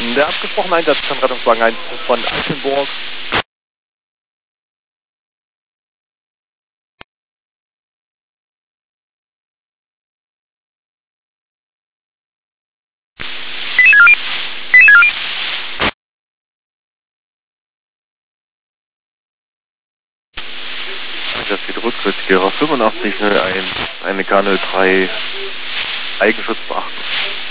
Der abgesprochene Einsatz von Rettungswagen 1 von Altenburg. Das geht Rückwärtsgehrer 8501, eine K03, Eigenschutz beachten.